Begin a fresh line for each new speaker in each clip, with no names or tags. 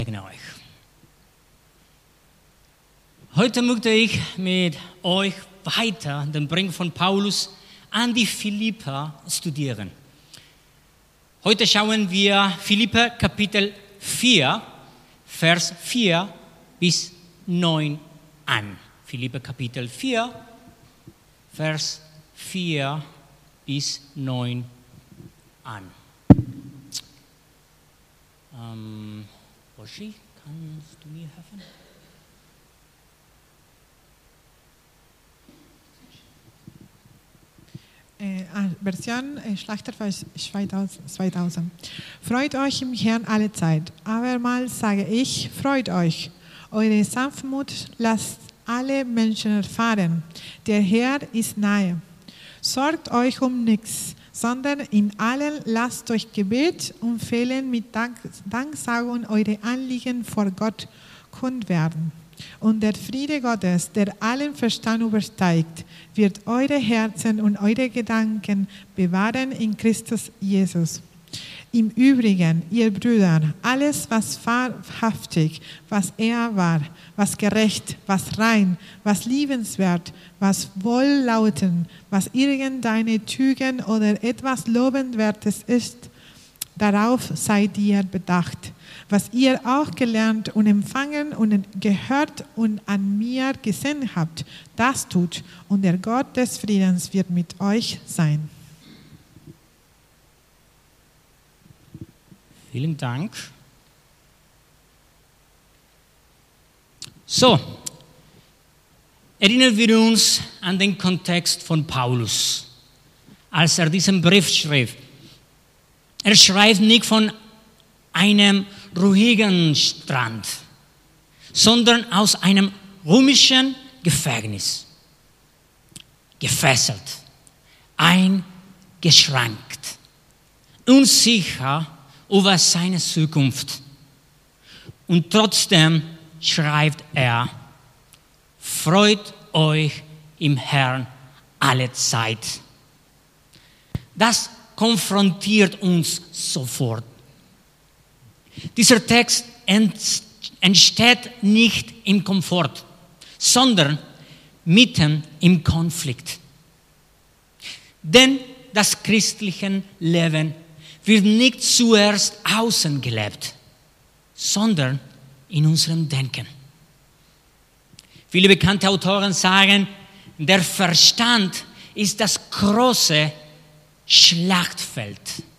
Segne euch. Heute möchte ich mit euch weiter den Brief von Paulus an die Philipper studieren. Heute schauen wir Philipper Kapitel 4, Vers 4 bis 9 an. Philipper Kapitel 4, Vers 4 bis 9 an. Roshi, kannst du mir helfen?
Version Schlachtervers 2000. Freut euch im Herrn alle Zeit. Abermals sage ich, freut euch. Eure Sanftmut lasst alle Menschen erfahren. Der Herr ist nahe. Sorgt euch um nichts, sondern in allem lasst durch Gebet und Flehen mit Danksagung eure Anliegen vor Gott kund werden. Und der Friede Gottes, der allen Verstand übersteigt, wird eure Herzen und eure Gedanken bewahren in Christus Jesus. Im Übrigen, ihr Brüder, alles, was wahrhaftig, was ehr war, was gerecht, was rein, was liebenswert, was wohllautend, was irgendeine Tugend oder etwas Lobenswertes ist, darauf seid ihr bedacht. Was ihr auch gelernt und empfangen und gehört und an mir gesehen habt, das tut, und der Gott des Friedens wird mit euch sein.
Vielen Dank. So, erinnern wir uns an den Kontext von Paulus, als er diesen Brief schrieb. Er schreibt nicht von einem ruhigen Strand, sondern aus einem römischen Gefängnis. Gefesselt, eingeschränkt, unsicher über seine Zukunft. Und trotzdem schreibt er, freut euch im Herrn alle Zeit. Das konfrontiert uns sofort. Dieser Text entsteht nicht im Komfort, sondern mitten im Konflikt. Denn das christliche Leben wird nicht zuerst außen gelebt, sondern in unserem Denken. Viele bekannte Autoren sagen, der Verstand ist das große Schlachtfeld.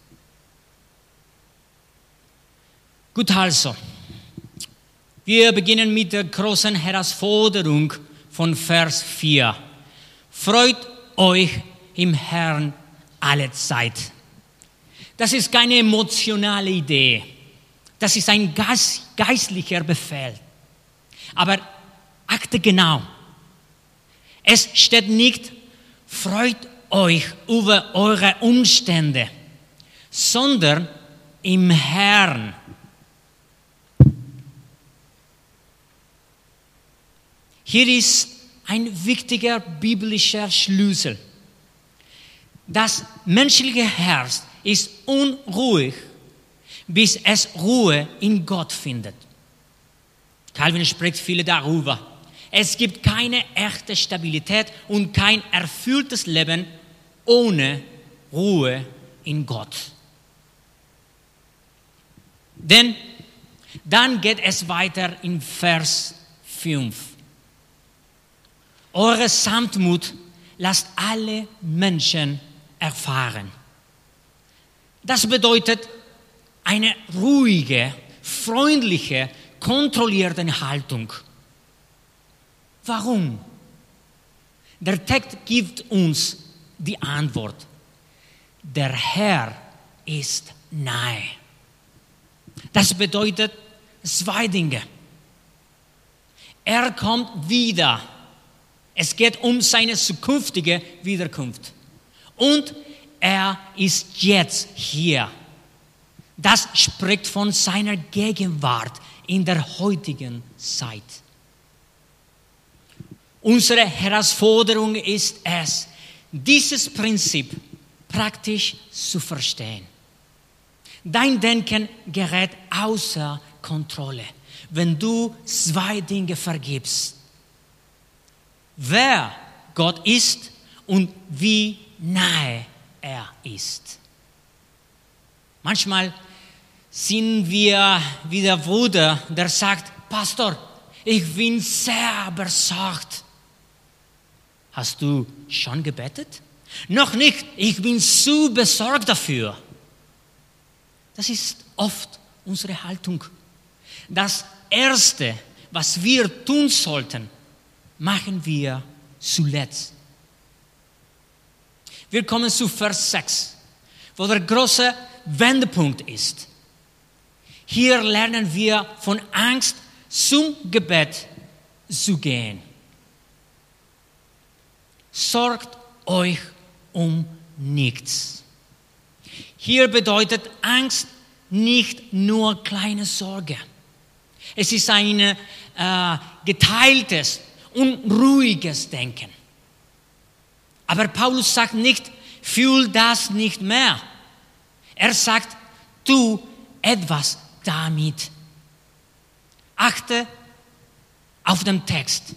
Gut, also, wir beginnen mit der großen Herausforderung von Vers 4. Freut euch im Herrn alle Zeit. Das ist keine emotionale Idee. Das ist ein geistlicher Befehl. Aber achte genau. Es steht nicht, freut euch über eure Umstände, sondern im Herrn. Hier ist ein wichtiger biblischer Schlüssel. Das menschliche Herz ist unruhig, bis es Ruhe in Gott findet. Calvin spricht viel darüber. Es gibt keine echte Stabilität und kein erfülltes Leben ohne Ruhe in Gott. Denn dann geht es weiter in Vers 5. Eure Sanftmut lasst alle Menschen erfahren. Das bedeutet eine ruhige, freundliche, kontrollierte Haltung. Warum? Der Text gibt uns die Antwort. Der Herr ist nahe. Das bedeutet zwei Dinge. Er kommt wieder. Es geht um seine zukünftige Wiederkunft. Und er ist jetzt hier. Das spricht von seiner Gegenwart in der heutigen Zeit. Unsere Herausforderung ist es, dieses Prinzip praktisch zu verstehen. Dein Denken gerät außer Kontrolle, wenn du zwei Dinge vergibst. Wer Gott ist und wie nahe er ist. Manchmal sind wir wie der Bruder, der sagt, Pastor, ich bin sehr besorgt. Hast du schon gebetet? Noch nicht, ich bin zu besorgt dafür. Das ist oft unsere Haltung. Das Erste, was wir tun sollten, machen wir zuletzt. Wir kommen zu Vers 6, wo der große Wendepunkt ist. Hier lernen wir von Angst zum Gebet zu gehen. Sorgt euch um nichts. Hier bedeutet Angst nicht nur kleine Sorge. Es ist ein geteiltes, unruhiges Denken. Aber Paulus sagt nicht, fühl das nicht mehr. Er sagt, tu etwas damit. Achte auf den Text.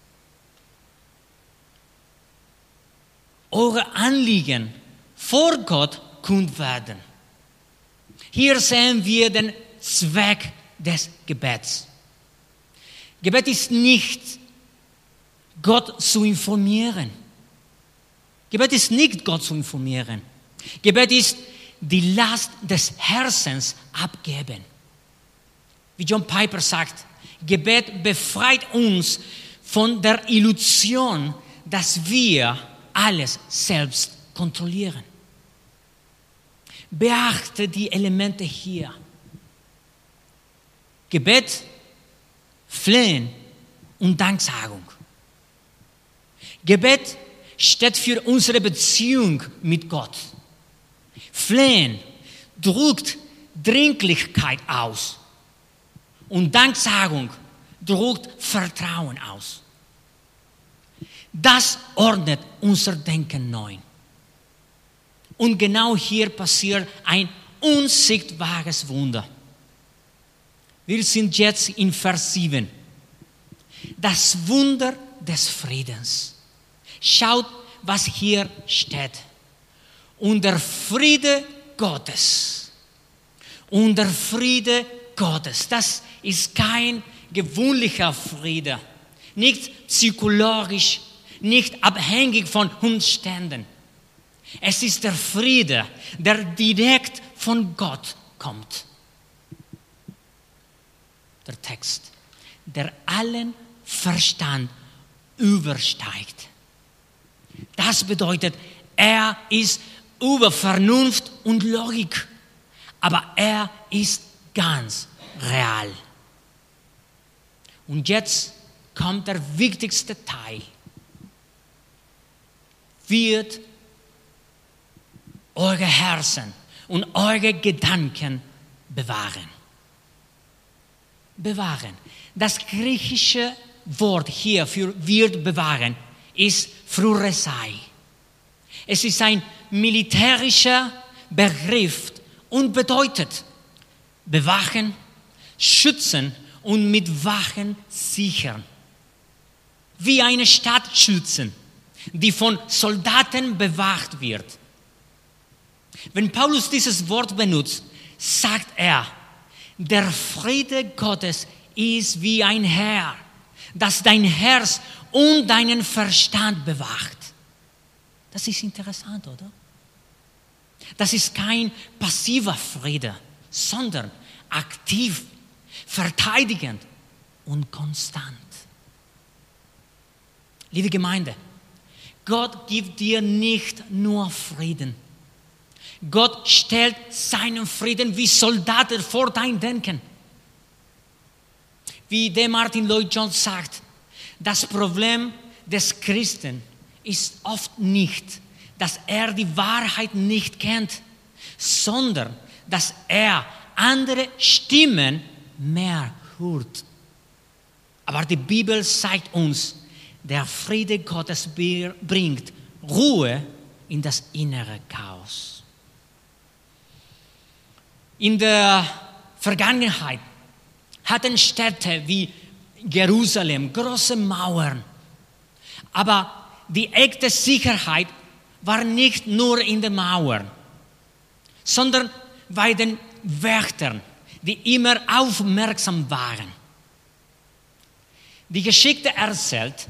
Eure Anliegen vor Gott kund werden. Hier sehen wir den Zweck des Gebets. Gebet ist nicht, Gott zu informieren. Gebet ist nicht, Gott zu informieren. Gebet ist, die Last des Herzens abgeben. Wie John Piper sagt, Gebet befreit uns von der Illusion, dass wir alles selbst kontrollieren. Beachte die Elemente hier. Gebet, Flehen und Danksagung. Gebet steht für unsere Beziehung mit Gott. Flehen drückt Dringlichkeit aus. Und Danksagung drückt Vertrauen aus. Das ordnet unser Denken neu. Und genau hier passiert ein unsichtbares Wunder. Wir sind jetzt in Vers 7. Das Wunder des Friedens. Schaut, was hier steht. Und der Friede Gottes. Und der Friede Gottes. Das ist kein gewöhnlicher Friede. Nicht psychologisch, nicht abhängig von Umständen. Es ist der Friede, der direkt von Gott kommt. Der Text, der allen Verstand übersteigt. Das bedeutet, er ist über Vernunft und Logik, aber er ist ganz real. Und jetzt kommt der wichtigste Teil. Wird eure Herzen und eure Gedanken bewahren. Bewahren. Das griechische Wort hier für wird bewahren ist phroresai. Es ist ein militärischer Begriff und bedeutet bewachen, schützen und mit Wachen sichern. Wie eine Stadt schützen, die von Soldaten bewacht wird. Wenn Paulus dieses Wort benutzt, sagt er, der Friede Gottes ist wie ein Herr, das dein Herz und deinen Verstand bewacht. Das ist interessant, oder? Das ist kein passiver Friede, sondern aktiv, verteidigend und konstant. Liebe Gemeinde, Gott gibt dir nicht nur Frieden. Gott stellt seinen Frieden wie Soldaten vor dein Denken. Wie der Martin Lloyd Jones sagt, das Problem des Christen ist oft nicht, dass er die Wahrheit nicht kennt, sondern dass er andere Stimmen mehr hört. Aber die Bibel zeigt uns, der Friede Gottes bringt Ruhe in das innere Chaos. In der Vergangenheit hatten Städte wie Jerusalem, große Mauern. Aber die echte Sicherheit war nicht nur in den Mauern, sondern bei den Wächtern, die immer aufmerksam waren. Die Geschichte erzählt,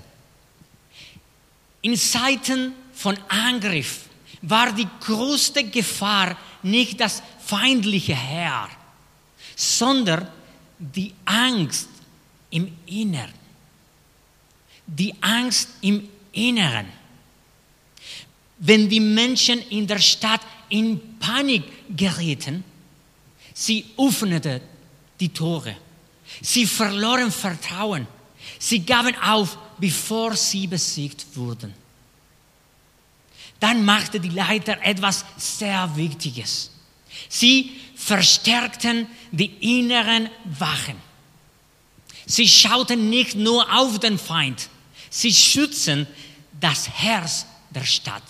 in Zeiten von Angriff war die größte Gefahr nicht das feindliche Heer, sondern die Angst im Inneren. Die Angst im Inneren. Wenn die Menschen in der Stadt in Panik gerieten, sie öffneten die Tore. Sie verloren Vertrauen. Sie gaben auf, bevor sie besiegt wurden. Dann machte die Leiter etwas sehr Wichtiges. Sie verstärkten die inneren Wachen. Sie schauten nicht nur auf den Feind, sie schützen das Herz der Stadt.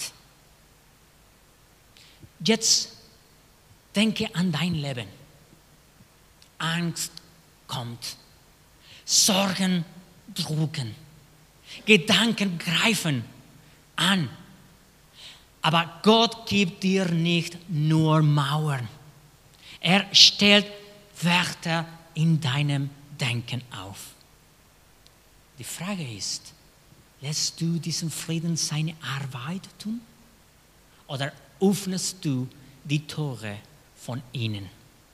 Jetzt denke an dein Leben. Angst kommt, Sorgen drucken, Gedanken greifen an. Aber Gott gibt dir nicht nur Mauern. Er stellt Wärter in deinem Denken auf. Die Frage ist, lässt du diesen Frieden seine Arbeit tun? Oder öffnest du die Tore von innen?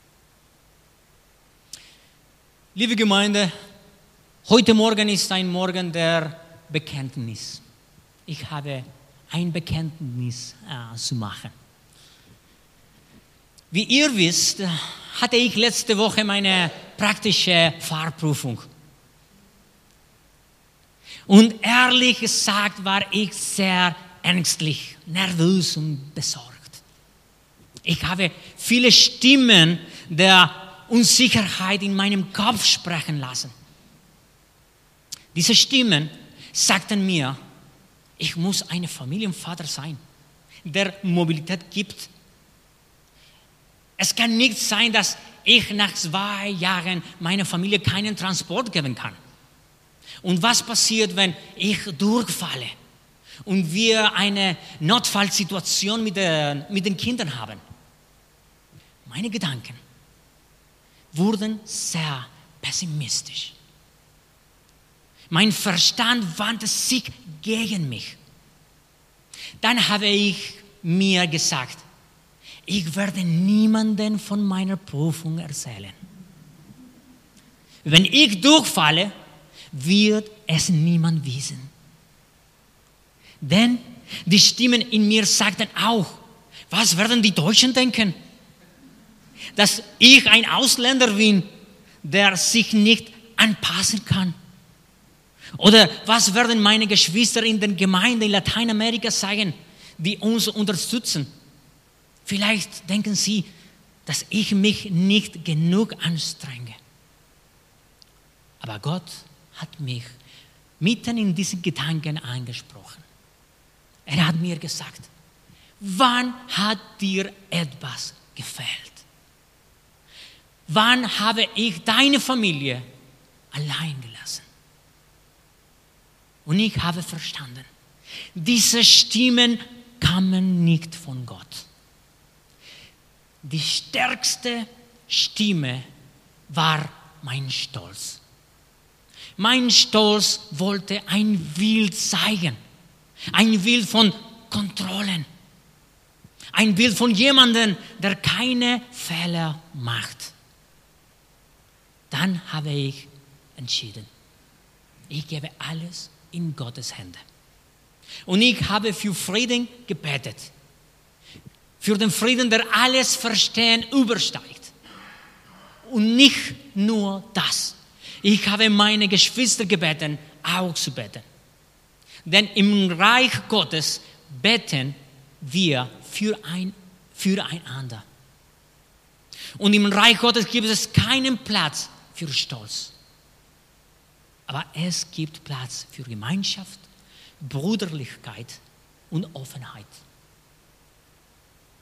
Liebe Gemeinde, heute Morgen ist ein Morgen der Bekenntnis. Ich habe ein Bekenntnis zu machen. Wie ihr wisst, hatte ich letzte Woche meine praktische Fahrprüfung. Und ehrlich gesagt war ich sehr ängstlich, nervös und besorgt. Ich habe viele Stimmen der Unsicherheit in meinem Kopf sprechen lassen. Diese Stimmen sagten mir, ich muss ein Familienvater sein, der Mobilität gibt. Es kann nicht sein, dass ich nach 2 Jahren meiner Familie keinen Transport geben kann. Und was passiert, wenn ich durchfalle und wir eine Notfallsituation mit den Kindern haben? Meine Gedanken wurden sehr pessimistisch. Mein Verstand wandte sich gegen mich. Dann habe ich mir gesagt, ich werde niemanden von meiner Prüfung erzählen. Wenn ich durchfalle, wird es niemand wissen. Denn die Stimmen in mir sagten auch, was werden die Deutschen denken? Dass ich ein Ausländer bin, der sich nicht anpassen kann. Oder was werden meine Geschwister in den Gemeinden in Lateinamerika sagen, die uns unterstützen? Vielleicht denken sie, dass ich mich nicht genug anstrenge. Aber Gott hat mich mitten in diesen Gedanken angesprochen. Er hat mir gesagt, wann hat dir etwas gefehlt? Wann habe ich deine Familie allein gelassen? Und ich habe verstanden, diese Stimmen kamen nicht von Gott. Die stärkste Stimme war mein Stolz. Mein Stolz wollte ein Bild zeigen, ein Bild von Kontrollen, ein Bild von jemandem, der keine Fehler macht. Dann habe ich entschieden, ich gebe alles in Gottes Hände. Und ich habe für Frieden gebetet. Für den Frieden, der alles Verstehen übersteigt. Und nicht nur das. Ich habe meine Geschwister gebeten, auch zu beten. Denn im Reich Gottes beten wir füreinander. Und im Reich Gottes gibt es keinen Platz für Stolz. Aber es gibt Platz für Gemeinschaft, Brüderlichkeit und Offenheit.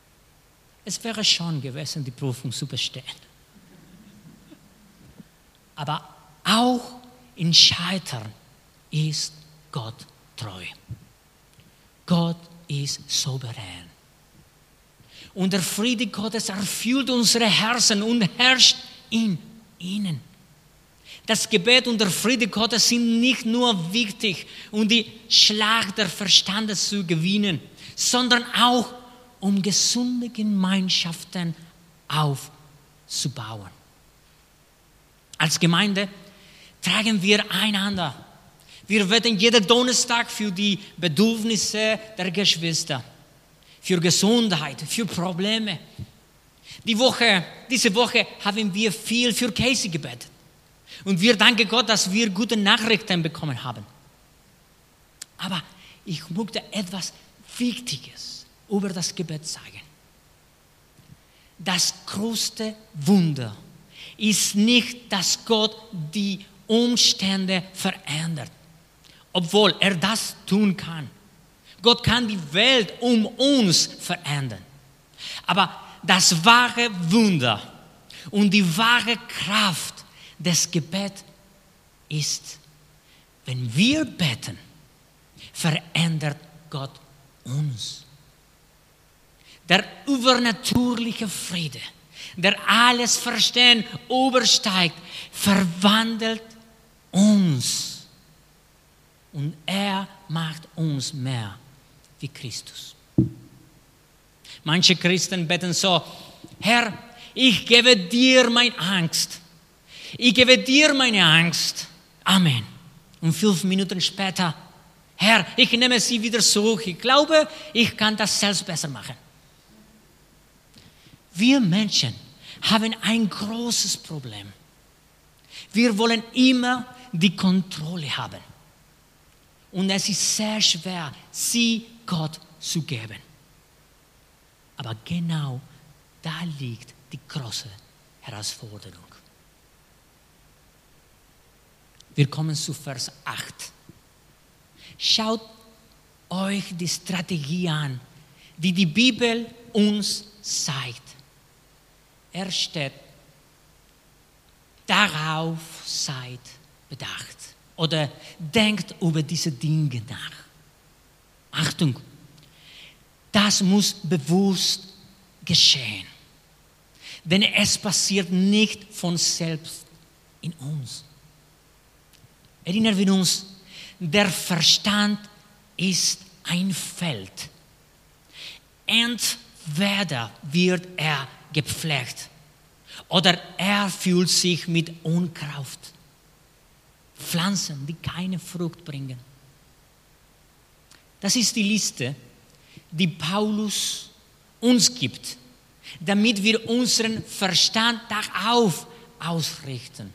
Es wäre schon gewesen, die Prüfung zu bestehen. aber auch in Scheitern ist Gott treu. Gott ist souverän. Und der Friede Gottes erfüllt unsere Herzen und herrscht in ihnen. Das Gebet und der Friede Gottes sind nicht nur wichtig, um die Schlacht der Verstande zu gewinnen, sondern auch, um gesunde Gemeinschaften aufzubauen. Als Gemeinde tragen wir einander. Wir beten jeden Donnerstag für die Bedürfnisse der Geschwister, für Gesundheit, für Probleme. Diese Woche haben wir viel für Casey gebetet. Und wir danken Gott, dass wir gute Nachrichten bekommen haben. Aber ich möchte etwas Wichtiges über das Gebet sagen. Das größte Wunder ist nicht, dass Gott die Umstände verändert, obwohl er das tun kann. Gott kann die Welt um uns verändern. Aber das wahre Wunder und die wahre Kraft des Gebets ist, wenn wir beten, verändert Gott uns. Der übernatürliche Friede, der alles Verstehen übersteigt, verwandelt uns. Und er macht uns mehr wie Christus. Manche Christen beten so: Herr, ich gebe dir meine Angst. Ich gebe dir meine Angst. Amen. Und 5 Minuten später: Herr, ich nehme sie wieder zurück. Ich glaube, ich kann das selbst besser machen. Wir Menschen haben ein großes Problem. Wir wollen immer die Kontrolle haben. Und es ist sehr schwer, sie Gott zu geben. Aber genau da liegt die große Herausforderung. Wir kommen zu Vers 8. Schaut euch die Strategie an, die die Bibel uns zeigt. Er steht: Darauf seid bedacht. Oder denkt über diese Dinge nach. Achtung, das muss bewusst geschehen. Denn es passiert nicht von selbst in uns. Erinnern wir uns, der Verstand ist ein Feld. Entweder wird er gepflegt oder er fühlt sich mit Unkraut. Pflanzen, die keine Frucht bringen. Das ist die Liste, die Paulus uns gibt, damit wir unseren Verstand darauf ausrichten.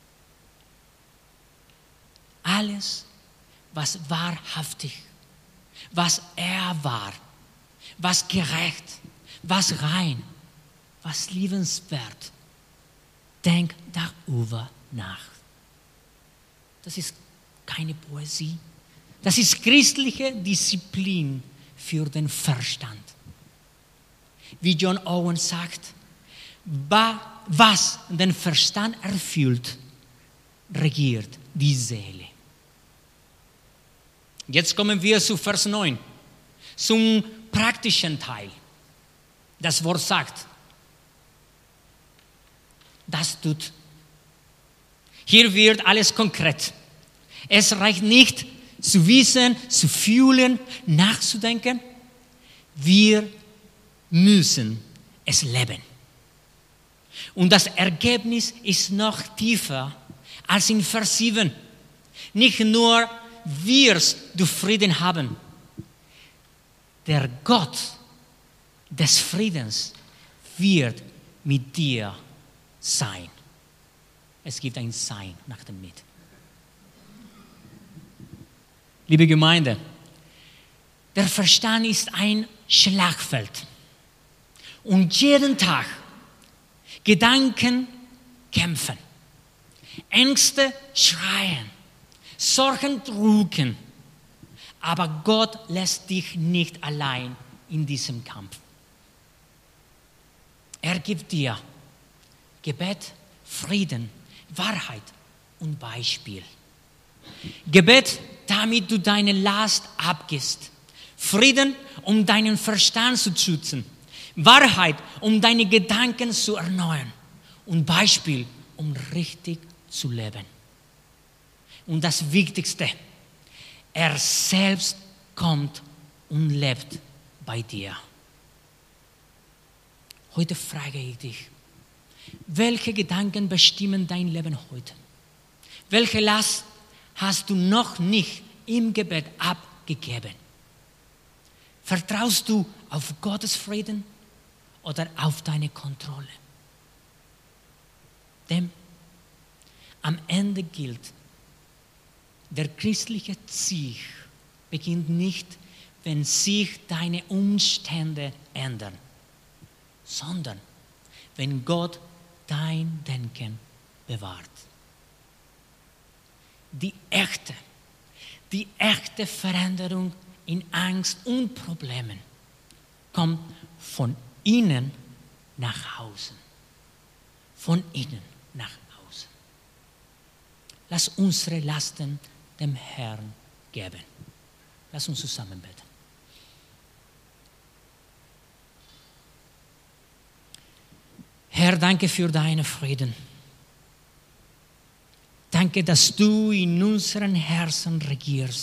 Alles, was wahrhaftig, was er war, was gerecht, was rein, was liebenswert, denk darüber nach. Das ist keine Poesie. Das ist christliche Disziplin für den Verstand. Wie John Owen sagt, was den Verstand erfüllt, regiert die Seele. Jetzt kommen wir zu Vers 9, zum praktischen Teil. Das Wort sagt, das tut. Hier wird alles konkret. Es reicht nicht zu wissen, zu fühlen, nachzudenken. Wir müssen es leben. Und das Ergebnis ist noch tiefer als in Vers 7. Nicht nur wirst du Frieden haben. Der Gott des Friedens wird mit dir sein. Es gibt ein Sein nach dem Mit. Liebe Gemeinde, der Verstand ist ein Schlachtfeld. Und jeden Tag Gedanken kämpfen, Ängste schreien, Sorgen drücken. Aber Gott lässt dich nicht allein in diesem Kampf. Er gibt dir Gebet, Frieden, Wahrheit und Beispiel. Gebet, damit du deine Last abgibst. Frieden, um deinen Verstand zu schützen. Wahrheit, um deine Gedanken zu erneuern. Und Beispiel, um richtig zu leben. Und das Wichtigste, er selbst kommt und lebt bei dir. Heute frage ich dich, welche Gedanken bestimmen dein Leben heute? Welche Last hast du noch nicht im Gebet abgegeben? Vertraust du auf Gottes Frieden oder auf deine Kontrolle? Denn am Ende gilt, der christliche Sieg beginnt nicht, wenn sich deine Umstände ändern, sondern wenn Gott dein Denken bewahrt. Die echte Veränderung in Angst und Problemen kommt von innen nach außen. Von innen nach außen. Lass unsere Lasten dem Herrn geben. Lass uns zusammen beten. Herr, danke für deinen Frieden. Danke, dass du in unseren Herzen regierst.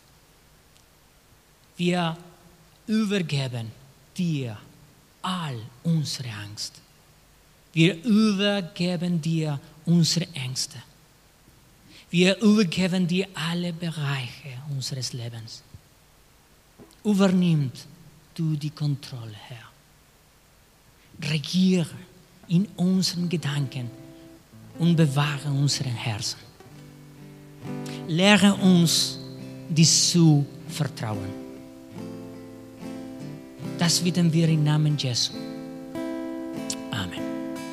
Wir übergeben dir all unsere Angst. Wir übergeben dir unsere Ängste. Wir übergeben dir alle Bereiche unseres Lebens. Übernimm du die Kontrolle, Herr. Regiere in unseren Gedanken und bewahre unseren Herzen. Lehre uns, dir zu vertrauen. Das bitten wir im Namen Jesu. Amen.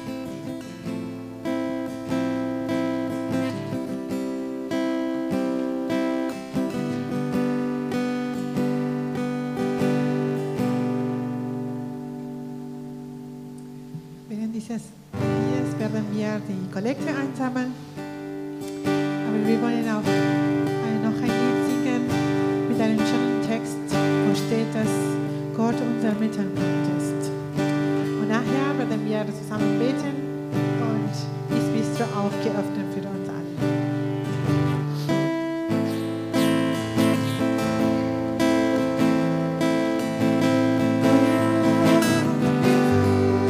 Während dieses Liedes werden wir die Kollekte einsammeln. Aber wir wollen auch noch ein Lied singen mit einem schönen Text, wo steht, dass Gott unser Mittelpunkt ist. Und nachher werden wir zusammen beten und ist Bistro auch geöffnet für uns.